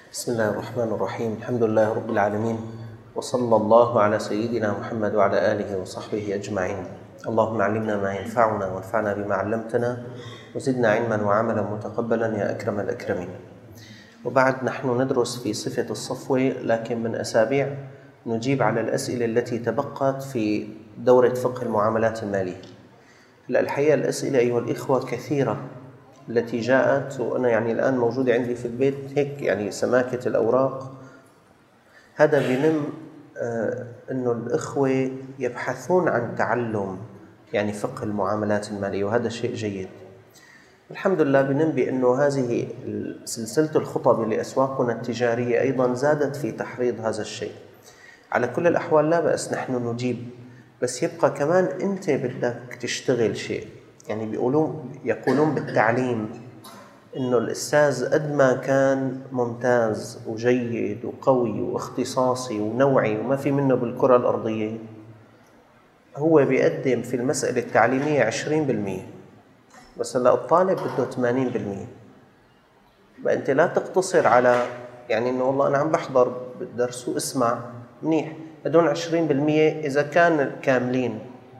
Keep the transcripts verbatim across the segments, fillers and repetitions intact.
بسم الله الرحمن الرحيم. الحمد لله رب العالمين، وصلى الله على سيدنا محمد وعلى آله وصحبه أجمعين. اللهم علمنا ما ينفعنا وانفعنا بما علمتنا وزدنا علما وعملا متقبلا يا أكرم الأكرمين. وبعد، نحن ندرس في صفة الصفوة، لكن من أسابيع نجيب على الأسئلة التي تبقت في دورة فقه المعاملات المالية. الحقيقة الأسئلة أيها الإخوة كثيرة التي جاءت، وأنا يعني الآن موجودة عندي في البيت هيك يعني سماكة الأوراق. هذا بنم آه أنه الإخوة يبحثون عن تعلم يعني فقه المعاملات المالية، وهذا شيء جيد. الحمد لله بنم بأنه هذه سلسلة الخطب لأسواقنا التجارية أيضا زادت في تحريض هذا الشيء. على كل الأحوال لا بأس نحن نجيب، بس يبقى كمان أنت بدك تشتغل شيء. يعني بيقولون يقولون بالتعليم إنه الأستاذ قد ما كان ممتاز وجيد وقوي واختصاصي ونوعي وما في منه بالكرة الأرضية، هو بيقدم في المسألة التعليمية عشرين بالمئة، بس هلا الطالب بده ثمانين بالمئة. بقى أنت لا تقتصر على يعني إنه والله أنا عم بحضر بالدرس واسمع منيح، هدول عشرين بالمئة إذا كان كاملين.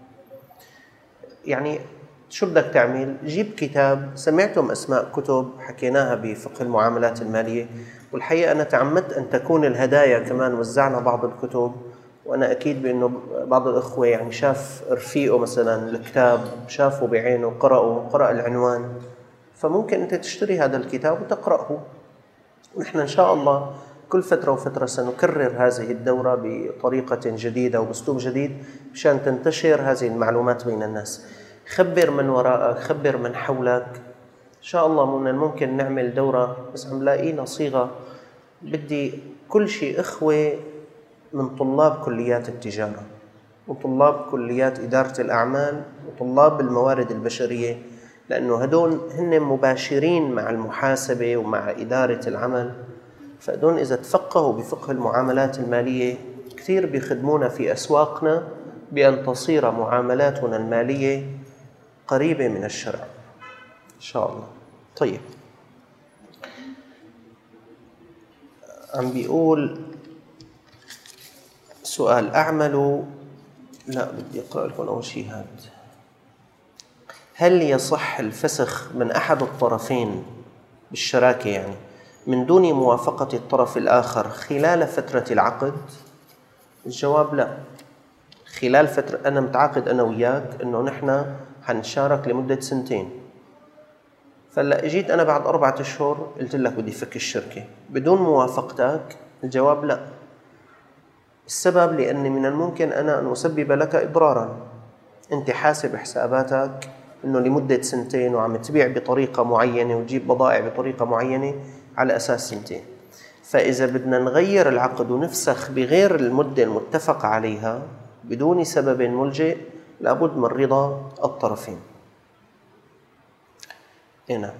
يعني شو بدك تعمل؟ جيب كتاب. سمعتم أسماء كتب حكيناها بفقه المعاملات المالية، والحقيقة أنا تعمدت أن تكون الهدايا كمان. وزعنا بعض الكتب، وأنا أكيد بأنه بعض الأخوة يعني شاف رفيقه مثلا الكتاب، شافه بعينه، قرأه، قرأ العنوان، فممكن أنت تشتري هذا الكتاب وتقرأه. ونحن إن شاء الله كل فترة وفترة سنكرر هذه الدورة بطريقة جديدة وبأسلوب جديد مشان تنتشر هذه المعلومات بين الناس. خبر من وراءك، خبر من حولك. إن شاء الله من الممكن نعمل دورة، بس عم لاقينا صيغة. بدي كل شيء إخوة من طلاب كليات التجارة وطلاب كليات إدارة الأعمال وطلاب الموارد البشرية، لأنه هدول هن مباشرين مع المحاسبة ومع إدارة العمل. فهدول إذا تفقهوا بفقه المعاملات المالية كثير بيخدمونا في أسواقنا بأن تصير معاملاتنا المالية قريبة من الشرع إن شاء الله. طيب، عم بيقول سؤال: أعمل لا بدي أقرأ لكم أول شيء هذا. هل يصح الفسخ من أحد الطرفين بالشراكة يعني من دون موافقة الطرف الآخر خلال فترة العقد؟ الجواب لا. خلال فترة أنا متعاقد أنا وياك إنه نحن حنشارك لمدة سنتين، فلا اجيت أنا بعد أربعة أشهر قلت لك بدي فك الشركة بدون موافقتك؟ الجواب لا. السبب لأن من الممكن أنا أن أسبب لك إضرارا. أنت حاسب حساباتك إنه لمدة سنتين وعم تبيع بطريقة معينة وتجيب بضائع بطريقة معينة على أساس سنتين، فإذا بدنا نغير العقد ونفسخ بغير المدة المتفق عليها بدون سبب ملجئ لابد من رضا الطرفين. هنا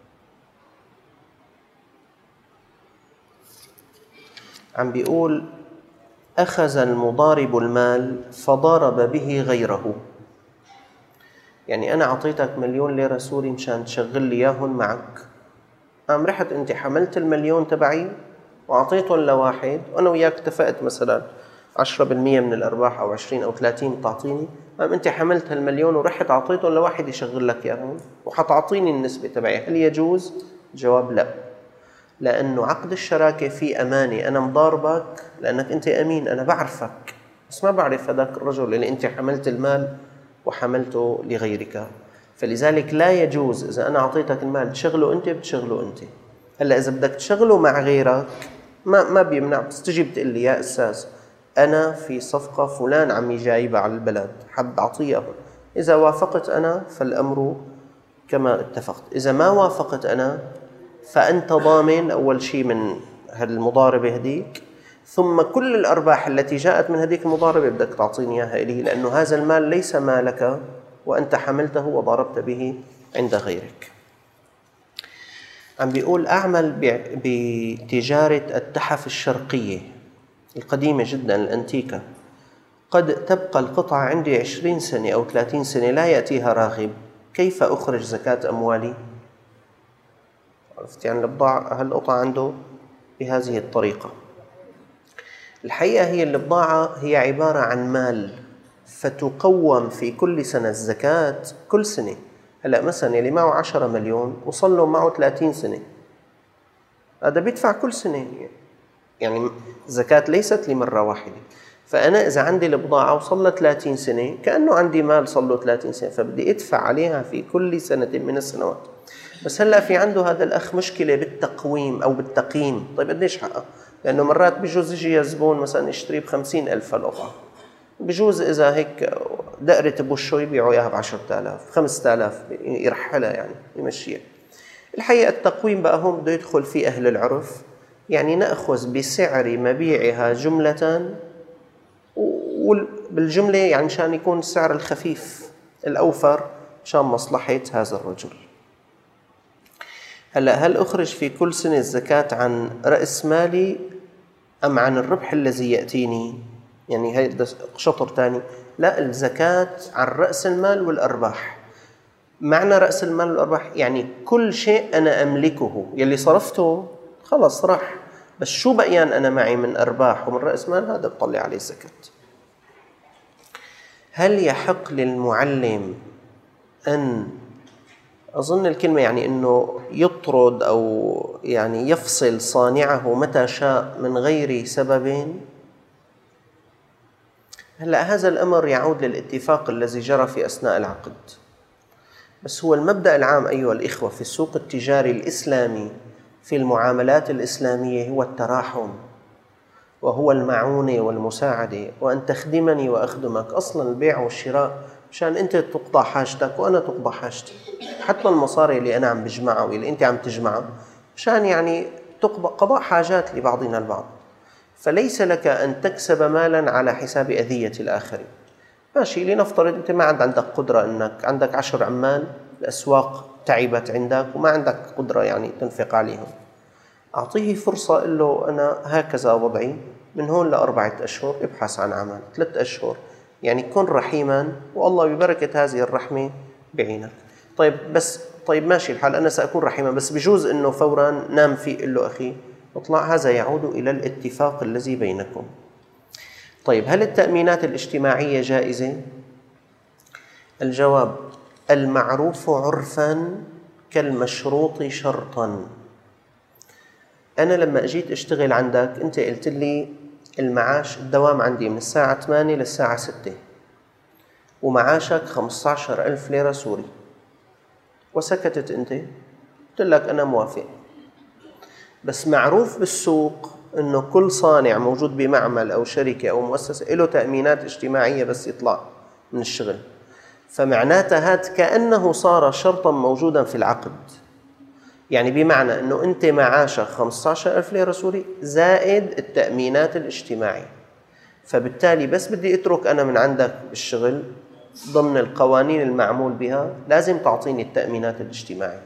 عم بيقول: أخذ المضارب المال فضارب به غيره. يعني أنا أعطيتك مليون ليرة سوري مشان تشغل لي إياهم معك، قام رحت أنت حملت المليون تبعي وأعطيتهم لواحد، وأنا وياك اتفقت مثلا عشرة بالمئة من الأرباح أو عشرين أو ثلاثين تعطيني، قام أنت حملت هالمليون ورحت أعطيتهم لواحد يشغل لك إياهم وحتعطيني النسبة تبعي. هل يجوز؟ جواب لا، لأنه عقد الشراكة فيه أمانة. أنا مضاربك لأنك أنت أمين، أنا بعرفك، بس ما بعرف هذاك الرجل اللي أنت حملت المال وحملته لغيرك. فلذلك لا يجوز إذا أنا أعطيتك المال تشغله أنت بتشغله أنت. هلا إذا بدك تشغله مع غيرك ما ما بيمنع، بس تجي بتقول لي يا أستاذ أنا في صفقة فلان عمي جايبة على البلد حب أعطيه. إذا وافقت أنا فالأمر كما اتفقت، إذا ما وافقت أنا فأنت ضامن أول شيء من هالمضاربة هديك، ثم كل الأرباح التي جاءت من هذيك المضاربة بدك تعطيني إياها إليه، لأنه هذا المال ليس مالك وأنت حملته وضاربت به عند غيرك. عم بيقول: أعمل بتجارة التحف الشرقية القديمة جدا الأنتيكة، قد تبقى القطعة عندي عشرين سنة أو ثلاثين سنة لا يأتيها راغب، كيف أخرج زكاة أموالي؟ عرفت يعني البضاعة هالقطعة عنده بهذه الطريقة. الحقيقة هي البضاعة هي عبارة عن مال، فتقوم في كل سنة الزكاة كل سنة. هلأ مثلا يلي معه عشرة مليون وصل له معه ثلاثين سنة، هذا بيدفع كل سنة، يعني الزكاة ليست لمرة واحدة. فأنا إذا عندي البضاعة وصل لها ثلاثين سنة كأنه عندي مال صل له ثلاثين سنة، فبدي أدفع عليها في كل سنة من السنوات. بس هلأ في عنده هذا الأخ مشكلة بالتقويم أو بالتقييم. طيب قديش حقه؟ لأنه مرات بجوز يجي زبون مثلا يشتري بخمسين ألف القطعة، بجوز إذا هيك دقرة بوشه يبيعوا إياها بعشرة آلاف خمسة آلاف يرحلها، يعني يمشيها. الحقيقة التقويم بقى هون بده يدخل فيه أهل العرف، يعني نأخذ بسعر مبيعها جملة، وبالجملة يعني مشان يكون السعر الخفيف الأوفر مشان مصلحة هذا الرجل. هلأ هل أخرج في كل سنة الزكاة عن رأس مالي أم عن الربح الذي يأتيني؟ يعني هذا شطر ثاني. لا، الزكاة عن رأس المال والأرباح. معنى رأس المال والأرباح يعني كل شيء أنا أملكه يلي صرفته خلص راح، بس شو بقيان أنا معي من أرباح ومن رأس مال هذا بطلع عليه الزكاة. هل يحق للمعلم أن، أظن الكلمة يعني أنه يطرد أو يعني يفصل صانعه متى شاء من غير سبب؟ هلأ هذا الأمر يعود للاتفاق الذي جرى في أثناء العقد، بس هو المبدأ العام أيها الإخوة في السوق التجاري الإسلامي في المعاملات الإسلامية هو التراحم، وهو المعونة والمساعدة، وأن تخدمني وأخدمك. أصلا البيع والشراء مشان أنت تقضى حاجتك وأنا تقضى حاجتي. حتى المصاري اللي أنا عم بجمعها واللي أنت عم تجمعها مشان يعني تقضى قضاء حاجات لبعضنا البعض. فليس لك أن تكسب مالا على حساب أذية الآخرين. ماشي، لنفترض أنت ما عندك قدرة، أنك عندك عشر عمال، الأسواق تعبت عندك وما عندك قدرة يعني تنفق عليهم، أعطيه فرصة. قل له أنا هكذا وضعي، من هون لأربعة أشهر ابحث عن عمل، ثلاثة أشهر، يعني كن رحيما، والله ببركة هذه الرحمة بعينك. طيب بس طيب ماشي الحال، أنا سأكون رحيما، بس بجوز أنه فورا نام فيه. قل له أخي اطلع، هذا يعود إلى الاتفاق الذي بينكم. طيب هل التأمينات الاجتماعية جائزة؟ الجواب: المعروف عرفا كالمشروط شرطا. أنا لما أجيت أشتغل عندك أنت قلت لي المعاش الدوام عندي من الساعة ثمانية للساعة ستة، ومعاشك خمسة عشر ألف ليرة سوري، وسكتت أنت، قلت لك أنا موافق. بس معروف بالسوق أنه كل صانع موجود بمعمل أو شركة أو مؤسسة له تأمينات اجتماعية بس يطلع من الشغل، فمعناتها هذا كأنه صار شرطا موجودا في العقد. يعني بمعنى أنه أنت معاشك خمسة عشر ألف ليرة سوري زائد التأمينات الاجتماعية، فبالتالي بس بدي أترك أنا من عندك بالشغل ضمن القوانين المعمول بها لازم تعطيني التأمينات الاجتماعية.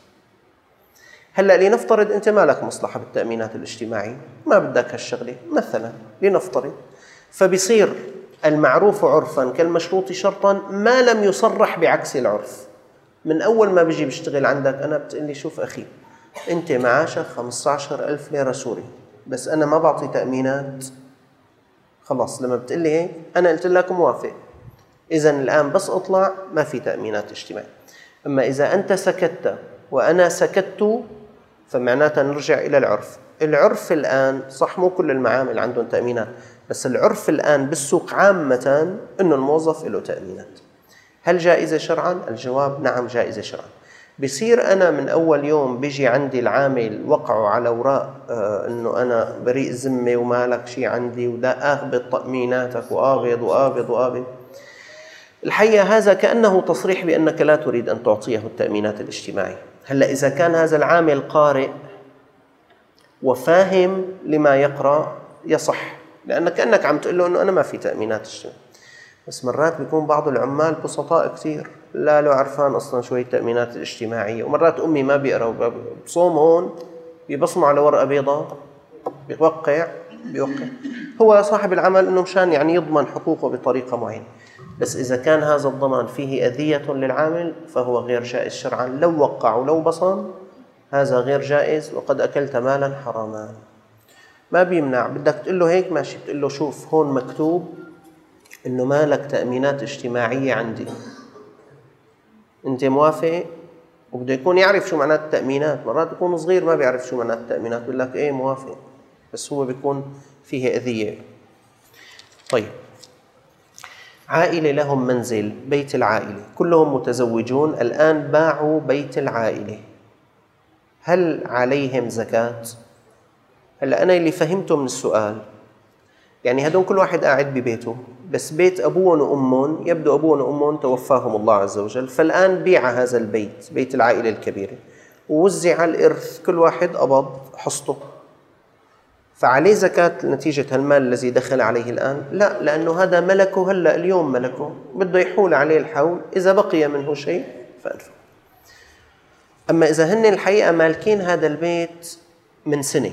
هلأ لنفترض أنت ما لك مصلحة بالتأمينات الاجتماعية، ما بدك هالشغلة مثلا، لنفترض، فبصير المعروف عرفا كالمشروط شرطا ما لم يصرح بعكس العرف. من أول ما بيجي بيشتغل عندك أنا بتقلي شوف أخي أنت معاشك خمسة عشر ألف ليرة سوري بس أنا ما بعطي تأمينات، خلاص لما بتقلي هيك أنا قلت لك موافق، إذن الآن بس أطلع ما في تأمينات اجتماعية. أما إذا أنت سكت وأنا سكت فمعناتها نرجع إلى العرف. العرف الآن صح مو كل المعامل عندهم تأمينات، بس العرف الآن بالسوق عامة أنه الموظف له تأمينات. هل جائزة شرعا؟ الجواب نعم جائزة شرعا. بصير أنا من أول يوم بيجي عندي العامل وقعوا على أوراق آه أنه أنا بريء ذمة وما لك شيء عندي ودا أهبط تأميناتك وآبض وآبض وآبض. الحقيقة هذا كأنه تصريح بأنك لا تريد أن تعطيه التأمينات الاجتماعية. هلأ إذا كان هذا العامل قارئ وفاهم لما يقرأ يصح، لأنك كأنك عم تقول له أنه أنا ما في تأمينات اجتماعية. بس مرات بيكون بعض العمال بسطاء كثير لا له عرفان أصلا شوية التأمينات الاجتماعية، ومرات أمي ما بيقرأ بصوم هون بيبصموا على ورقة بيضاء بيوقع بيوقع هو صاحب العمل أنه مشان يعني يضمن حقوقه بطريقة معينة. بس إذا كان هذا الضمان فيه أذية للعامل فهو غير جائز شرعا، لو وقع ولو بصم هذا غير جائز وقد أكلت مالا حراما. ما بيمنع. بدك تقول له هيك ماشي، بتقول له شوف هون مكتوب إنه ما لك تأمينات اجتماعية عندي، أنت موافق؟ وبده يكون يعرف شو معنات التأمينات. مرات يكون صغير ما بيعرف شو معنات التأمينات، بيقول لك إيه موافق، بس هو بيكون فيه أذية. طيب، عائلة لهم منزل، بيت العائلة، كلهم متزوجون، الآن باعوا بيت العائلة، هل عليهم زكاة؟ هلأ أنا اللي فهمته من السؤال يعني هدول كل واحد قاعد ببيته، بس بيت أبوهم وأمهم يبدو أبوهم وأمهم توفاهم الله عز وجل، فالآن بيع هذا البيت، بيت العائلة الكبيرة، ووزع الإرث، كل واحد قبض حصته، فعليه زكاة نتيجة المال الذي دخل عليه الآن؟ لا، لأنه هذا ملكه هلأ اليوم، ملكه بده يحول عليه الحول، إذا بقي منه شيء فأنفق. أما إذا هن الحقيقة مالكين هذا البيت من سنة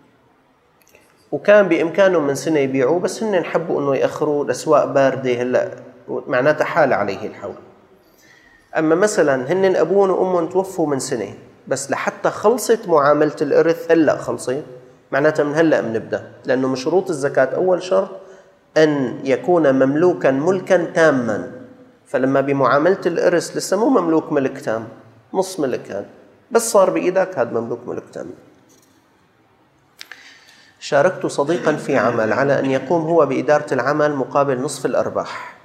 وكان بإمكانهم من سنة يبيعوه، بس هن حبوا أنه يأخروا لأسواق باردة هلأ معناتها حال عليه الحول. أما مثلا هن أبوهم وأمهم توفوا من سنة، بس لحتى خلصت معاملة الإرث هلأ خلصت، معناتها من هلأ بنبدأ، لأنه من شروط الزكاة أول شرط أن يكون مملوكا ملكا تاما، فلما بمعاملة الإرث لسه مو مملوك ملك تام، نص ملك، هذا بس صار بإيدك هذا مملوك ملك تام. شاركت صديقا في عمل على أن يقوم هو بإدارة العمل مقابل نصف الأرباح.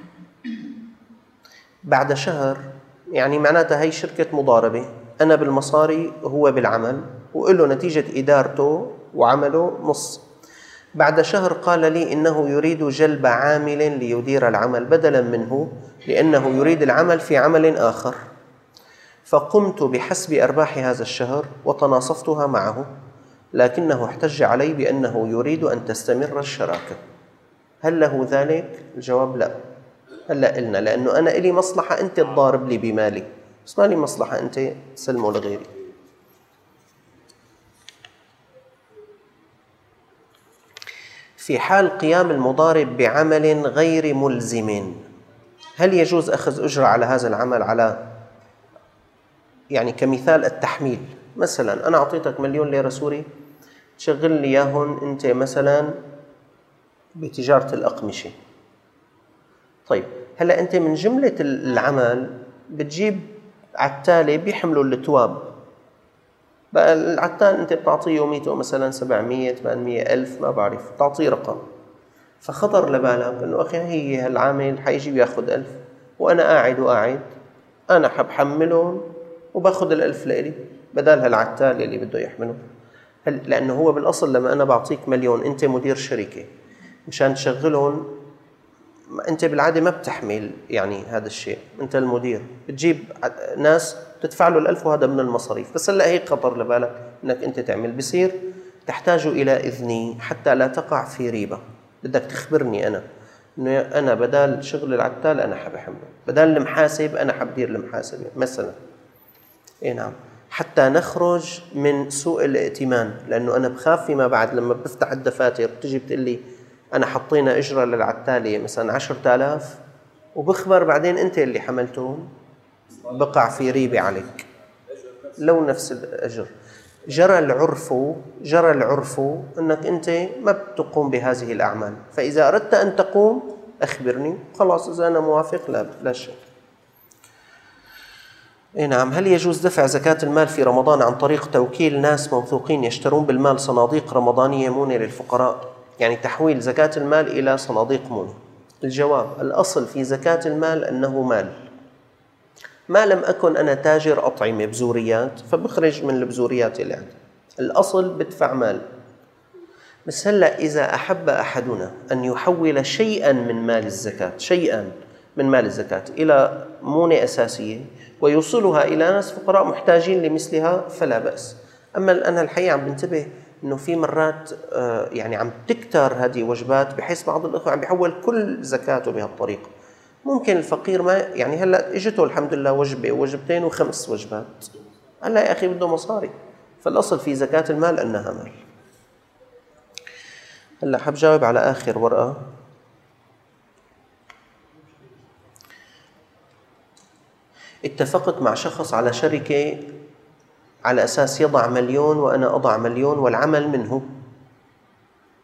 بعد شهر، يعني معناتها هي شركة مضاربة، أنا بالمصاري هو بالعمل، وقل له نتيجة إدارته وعمله نص. بعد شهر قال لي إنه يريد جلب عامل ليدير العمل بدلا منه، لأنه يريد العمل في عمل آخر، فقمت بحسب أرباح هذا الشهر وتناصفتها معه، لكنه احتج علي بأنه يريد أن تستمر الشراكة، هل له ذلك؟ الجواب لا. هلأ قلنا لأنه أنا إلي مصلحة أنت تضارب لي بمالي، بس ما لي مصلحة أنت تسلمه لغيري. في حال قيام المضارب بعمل غير ملزم، هل يجوز أخذ أجرة على هذا العمل؟ على يعني كمثال التحميل، مثلا أنا أعطيتك مليون ليرة سوري تشغل لي إياهن أنت مثلا بتجارة الأقمشة. طيب هلأ أنت من جملة العمل بتجيب عتالة بيحملوا التواب، بقى العتال أنت بتعطيه يوميته مثلا سبعمية ثمانمية ألف، ما بعرف، تعطيه رقم، فخطر لبالك إنه أخي هي هالعامل حيجي بياخد ألف وأنا قاعد وقاعد، أنا حبحملهم وباخد الألف لإلي بدل هالعتال اللي بده يحمله. لأنه هو بالأصل لما أنا بعطيك مليون أنت مدير شركة مشان تشغلهم، أنت بالعادة ما بتحمل يعني هذا الشيء، أنت المدير بتجيب ناس تدفع له الألف وهذا من المصاريف، بس هلا هيك خطر لبالك أنك أنت تعمل، بصير تحتاج إلى إذني حتى لا تقع في ريبة، بدك تخبرني أنا إنه أنا بدال شغل العتال أنا حبحمله، بدال المحاسب أنا حبدير المحاسبة مثلا. إيه نعم، حتى نخرج من سوء الائتمان، لأنه أنا بخاف فيما بعد لما بفتح الدفاتر بتجي بتقول لي أنا حطينا إجرة للعتالية مثلا عشرة آلاف وبخبر بعدين أنت اللي حملتهم، بقع في ريبة عليك لو نفس الأجر. جرى العرف جرى العرف أنك أنت ما بتقوم بهذه الأعمال، فإذا أردت أن تقوم أخبرني خلاص، إذا أنا موافق لا لا شيء. إيه نعم، هل يجوز دفع زكاة المال في رمضان عن طريق توكيل ناس موثوقين يشترون بالمال صناديق رمضانية مونة للفقراء، يعني تحويل زكاة المال إلى صناديق مونة؟ الجواب الأصل في زكاة المال أنه مال، ما لم أكن أنا تاجر أطعمة بزوريات فبخرج من البزوريات اللي عندي، الأصل بدفع مال. بس هلأ إذا أحب أحدنا أن يحول شيئا من مال الزكاة شيئا من مال الزكاة إلى مونة أساسية ويوصلها إلى ناس فقراء محتاجين لمثلها فلا بأس. أما أنا الحقيقة عم بنتبه إنه في مرات يعني عم تكتر هذه وجبات بحيث بعض الأخوة عم بيحول كل زكاته بهالطريقة. ممكن الفقير ما يعني هلأ إجته الحمد لله وجبة وجبتين وخمس وجبات، هلأ يا أخي بده مصاري، فالأصل في زكاة المال أنها مال. هلأ حاب جاوب على آخر ورقة. اتفقت مع شخص على شركة على أساس يضع مليون وأنا أضع مليون والعمل منه،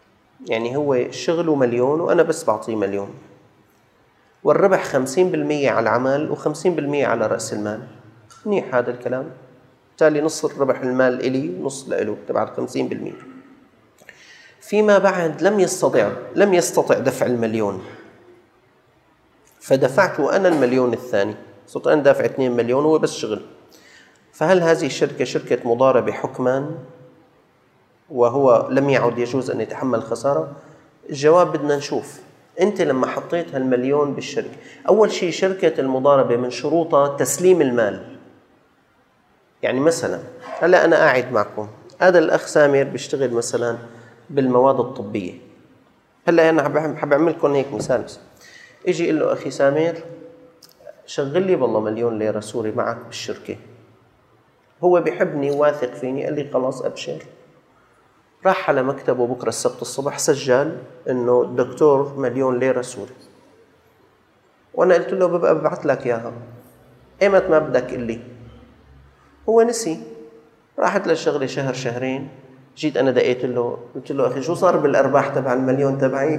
يعني هو شغله مليون وأنا بس بعطيه مليون، والربح خمسين بالمئة على العمل وخمسين بالمئة على رأس المال. منيح هذا الكلام، بالتالي نص الربح المال إلي ونص لإله تبع الخمسين بالمئة. فيما بعد لم يستطع لم يستطع دفع المليون، فدفعت أنا المليون الثاني، صرت أنا دافع اثنين مليون وهو بس شغل. فهل هذه الشركة شركة مضاربة حكما وهو لم يعد يجوز أن يتحمل خسارة؟ الجواب بدنا نشوف. أنت لما حطيت هالمليون بالشركة، أول شيء شركة المضاربة من شروطها تسليم المال. يعني مثلا هلأ أنا قاعد معكم، هذا الأخ سامر بيشتغل مثلا بالمواد الطبية، هلأ أنا حاب أعمل لكم هيك مثال، يجي يقول له أخي سامر شغل لي والله مليون ليرة سوري معك بالشركة، هو بيحبني واثق فيني، قال لي خلاص أبشر. راح على مكتبه بكرة السبت الصبح سجل إنه الدكتور مليون ليرة سوري، وأنا قلت له ببقى ببعث لك إياها إيمت ما بدك إلي. هو نسي، راحت للشغلة شهر شهرين، جيت أنا دقيت له قلت له أخي شو صار بالأرباح تبع المليون تبعي؟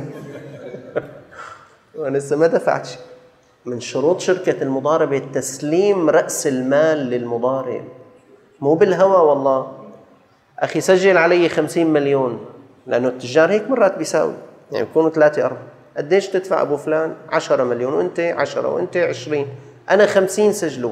وأنا لسه ما دفعت شيء. من شروط شركة المضاربة تسليم رأس المال للمضارب، مو بالهوى والله أخي سجل علي خمسين مليون، لأنه التجار هيك مرات بيساوي، يعني بيكونوا ثلاثة أربعة، قديش تدفع أبو فلان؟ عشرة مليون، وأنت عشرة وأنت عشرين، أنا خمسين سجلوا.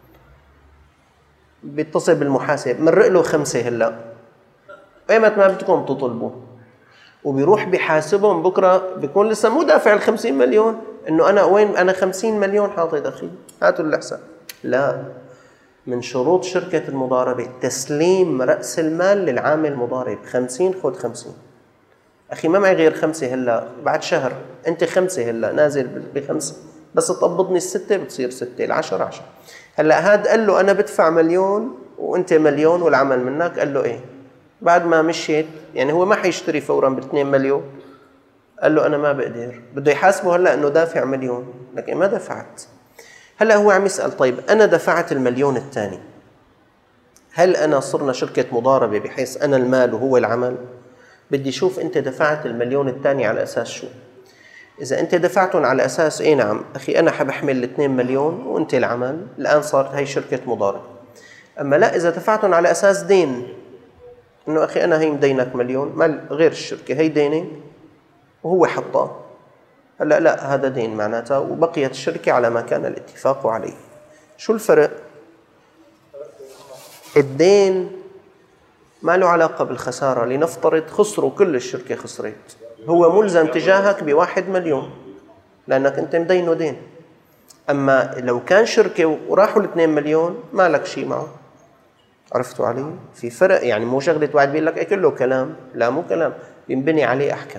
بيتصل بالمحاسب مرق له خمسة هلا، ايمت ما بدكم تطلبوا، وبيروح بيحاسبهم بكره بيكون لسه مو دافع ال خمسين مليون، انه انا وين انا خمسين مليون حاطط اخي هاتوا الحساب. لا، من شروط شركة المضاربة تسليم رأس المال للعامل المضارب، خمسين خذ خمسين. أخي ما معي غير خمسة هلا، بعد شهر أنت خمسة هلا نازل بخمسة، بس تقبضني الستة بتصير ستة، العشرة عشرة. هلا هاد قال له أنا بدفع مليون وأنت مليون والعمل منك، قال له إيه؟ بعد ما مشيت يعني هو ما حيشتري فورا باثنين مليون، قال له أنا ما بقدر، بده يحاسبه هلا إنه دافع مليون، لكن ما دفعت. هلا هو عم يسأل طيب أنا دفعت المليون الثاني، هل أنا صرنا شركة مضاربة بحيث أنا المال وهو العمل؟ بدي شوف أنت دفعت المليون الثاني على أساس شو. إذا أنت دفعتهم على أساس إيه نعم أخي أنا حبحمل الاثنين مليون وأنت العمل، الآن صارت هاي شركة مضاربة. أما لا، إذا دفعتهم على أساس دين، إنه أخي أنا هي مدينك مليون مال غير الشركة، هي ديني وهو حطاه، هلا لا هذا دين معناتها، وبقيت الشركة على ما كان الاتفاق عليه. شو الفرق؟ الدين ما له علاقة بالخسارة، لنفترض خسروا كل الشركة خسرت، هو ملزم تجاهك بواحد مليون لأنك أنت مدينه دين. أما لو كان شركة وراحوا الاثنين مليون ما لك شيء معه. عرفتوا علي؟ في فرق، يعني مو شغلة واحد بيقول لك كله كلام، لا مو كلام، بينبني عليه أحكام.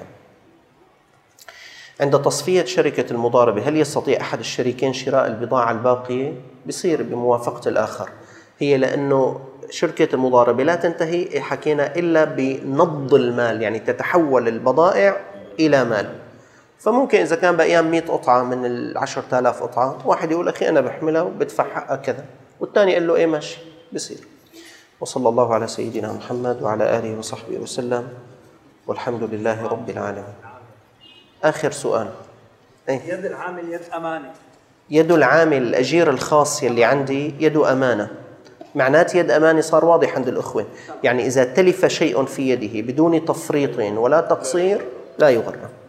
عند تصفية شركة المضاربة هل يستطيع أحد الشريكين شراء البضاعة الباقية؟ بيصير بموافقة الآخر. هي لأنه شركة المضاربة لا تنتهي حكينا إلا بنض المال، يعني تتحول البضائع إلى مال. فممكن إذا كان بأيام مئة قطعة من العشرة آلاف قطعة، واحد يقول أخي أنا بحملها وبدفع حقها كذا، والثاني يقول له إيه ماشي بيصير. وصلى الله على سيدنا محمد وعلى آله وصحبه وسلم، والحمد لله رب العالمين. آخر سؤال. أيه؟ يد العامل يد أمانة. يد العامل الأجير الخاص يلي عندي يد أمانة، معنات يد أمانة صار واضح عند الأخوة، يعني إذا تلف شيء في يده بدون تفريط ولا تقصير لا يغرم.